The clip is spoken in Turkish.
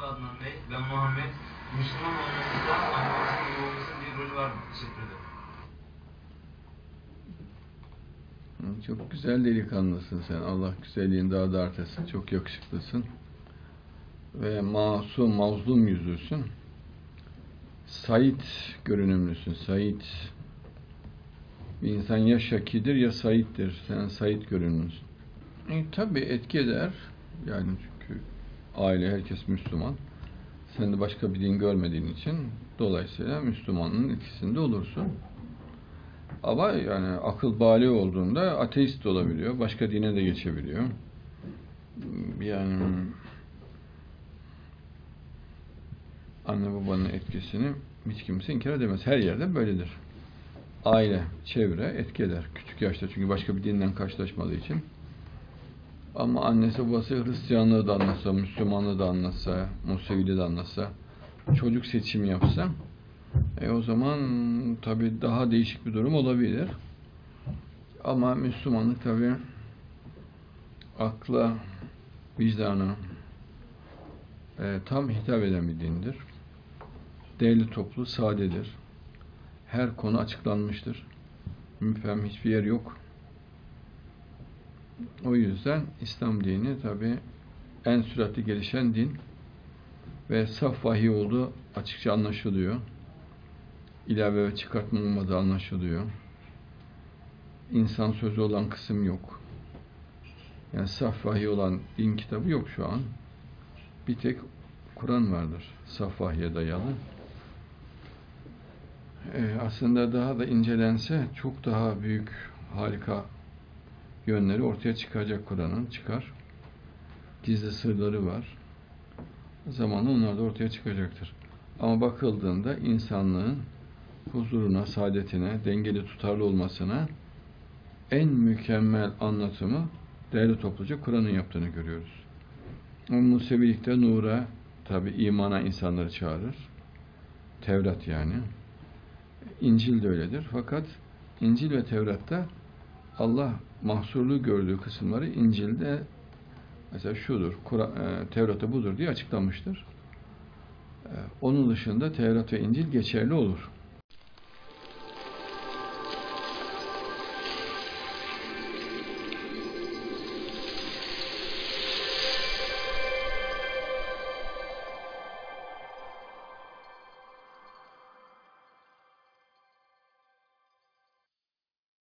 Adnan Bey. Ben Muhammed. Müslüman olmamızda annemizin babamızın bir rolü var mı? Teşekkür ederim. Çok güzel delikanlısın sen. Allah güzelliğin daha da artırsın. Çok yakışıklısın. Ve masum, mazlum yüzlüsün. Sait görünümlüsün. Sait. Bir insan ya Şaki'dir ya Sait'tir. Sen Sait görünümlüsün. Tabii etki eder. Yani çünkü aile, herkes Müslüman. Sen de başka bir din görmediğin için dolayısıyla Müslümanın etkisinde olursun. Ama yani akıl bali olduğunda ateist de olabiliyor. Başka dine de geçebiliyor. Yani anne babanın etkisini hiç kimse inkar edemez. Her yerde böyledir. Aile, çevre etki eder. Küçük yaşta çünkü başka bir dinden karşılaşmadığı için. Ama annesi babası Hristiyanlığı da anlatsa, Müslümanlığı da anlatsa, Museviliği de anlatsa, çocuk seçimi yapsa, o zaman tabii daha değişik bir durum olabilir. Ama Müslümanlık tabii akla, vicdana tam hitap eden bir dindir. Değerli toplu, sadedir. Her konu açıklanmıştır. Müphem hiçbir yer yok. O yüzden İslam dini tabii en süratli gelişen din ve saf vahiy olduğu açıkça anlaşılıyor. İlave ve çıkartma olmadığı anlaşılıyor. İnsan sözü olan kısım yok. Yani saf vahiy olan din kitabı yok şu an. Bir tek Kur'an vardır. Saf vahye dayalı. Aslında daha da incelense çok daha büyük, harika yönleri ortaya çıkacak Kur'an'ın. Çıkar. Gizli sırları var. Zamanla onlar da ortaya çıkacaktır. Ama bakıldığında insanlığın huzuruna, saadetine, dengeli, tutarlı olmasına en mükemmel anlatımı değerli topluca Kur'an'ın yaptığını görüyoruz. O Musevilikte nura, tabi imana insanları çağırır. Tevrat yani. İncil de öyledir. Fakat İncil ve Tevrat'ta Allah mahsurlu gördüğü kısımları İncil'de mesela şudur, Tevrat'ta budur diye açıklamıştır. Onun dışında Tevrat ve İncil geçerli olur.